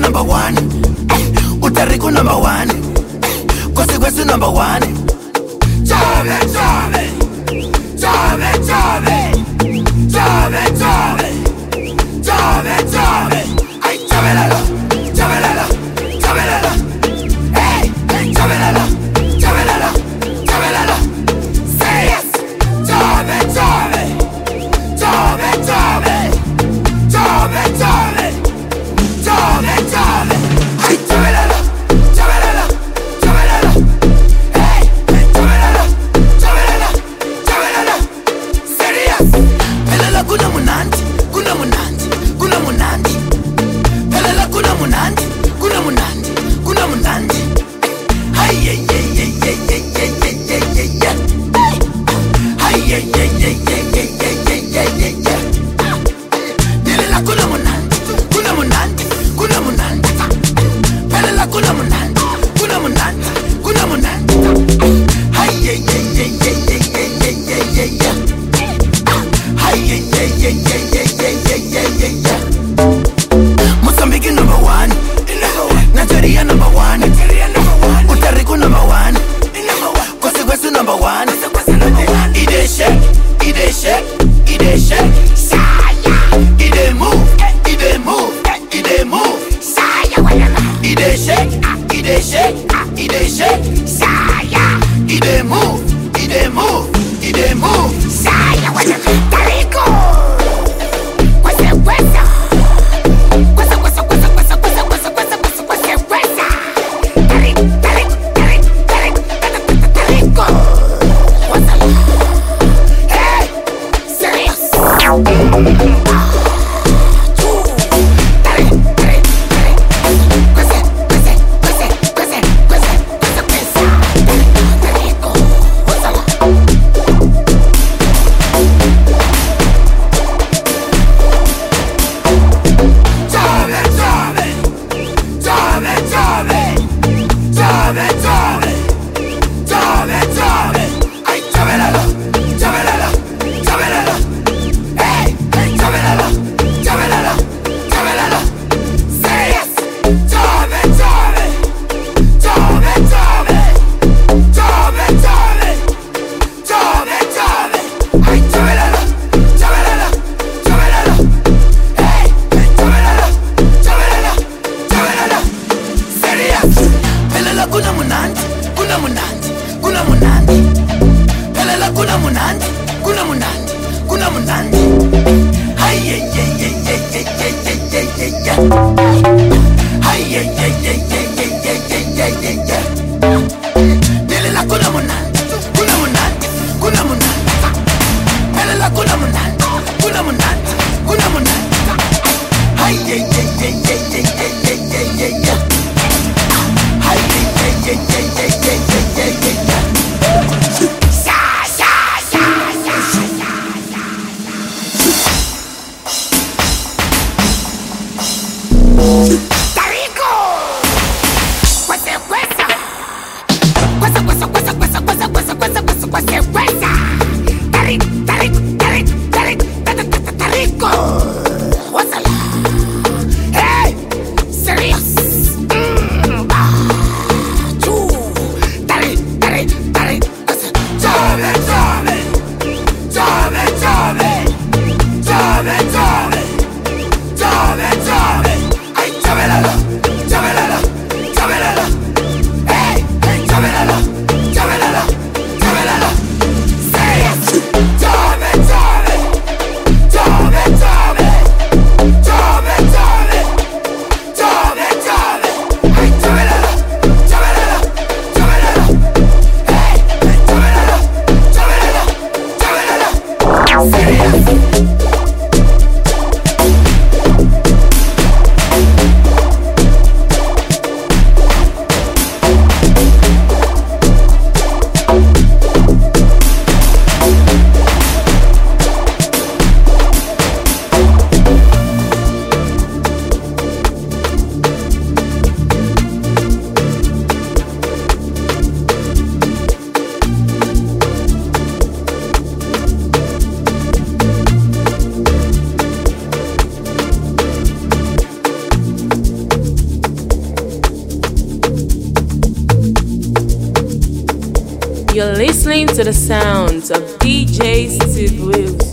number one. Utariku number one. Kwesi number one. Chove, chove. Chove, chove. Chove, chove. Chove, chove. Ay, chove lalo. Chove lalo. Chove lalo. Hey, hey, chove lalo. Chove lalo. Chove lalo. Say yes. Chove, chove. Chove, chove. Chove, chove. Chove, chove. Ay, chove lalo. Chove lalo. Chove lalo. Hey, hey, chove lalo. Chove lalo. Chove lalo. Serious. Pelela kuna munandi. Kuna munandi. Kuna munandi. Pelela kuna munandi. Kuna munandi. Kuna munandi. Hey, hey, hey, hey, hey, hey, hey, hey, hey, hey. Hey, hey, hey, hey, hey, hey, hey, hey, hey, hey. Pelela kuna munandi. Kuna munandi. Kuna munandi. Pelela kuna munandi. Kuna munandi. Kuna munandi. Hey, hey, hey, hey, hey, hey, hey, hey, hey, hey. Hey, hey, hey, hey, hey, hey, hey, hey, hey, hey. Mozambique number one. Nigeria number one. Utariku number one. Kwesi number one. Ide shake, ide shake, ide shake. Saya. Ide move, ide move, ide move. Saya wala. Ide shake, ide shake, ide shake. Saya. Ide move, ide move, ide move. Saya wala. Tariku. Kwesi. You're listening to the sounds of DJ Steve Wills.